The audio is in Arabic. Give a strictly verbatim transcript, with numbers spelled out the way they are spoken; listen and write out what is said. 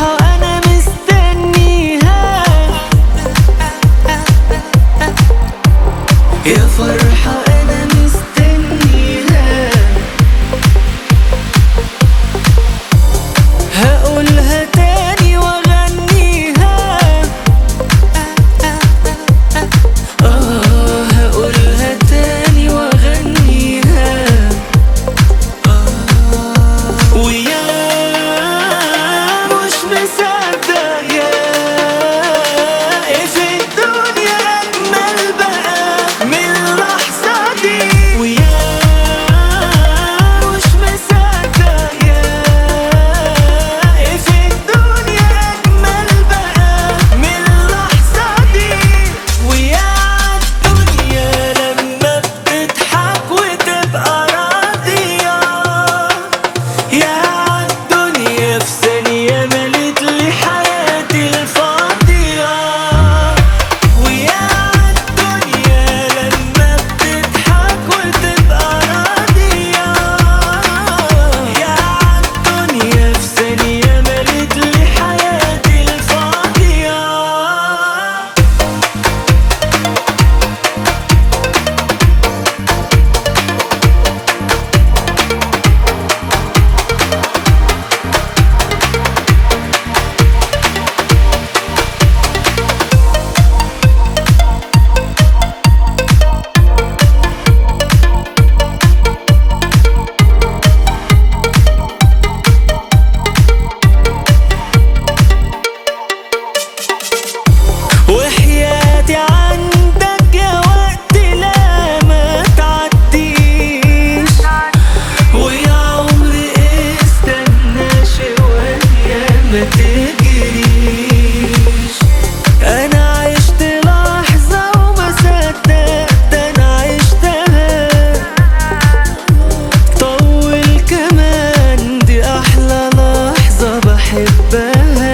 فرحة أنا مستنيها، يا فرحة أنا مستنيها. هقولها تاني وأغنيها، آه هقولها تاني وأغنيها. ويا مش مصدق يا إيه في الدنيا أجمل بقى من اللحظة دي. ويا مش مصدق يا إيه في الدنيا أجمل بقى من اللحظة دي. ويا الدنيا لما بتضحك وتبقى راضية، يا عالدنيا في ثانية ملتلي حياتي الفاضية. ويا عالدنيا لما بتضحك وتبقى راضية، يا عالدنيا في ثانية ملتلي حياتي الفاضية. وحياتي عندك يا وقت لا ما تعديش، ويا عمري استنى شوية ما تجريش. أنا عشت لحظة وما صدقت أنا عشتها، طول كمان دي أحلى لحظة بحبها.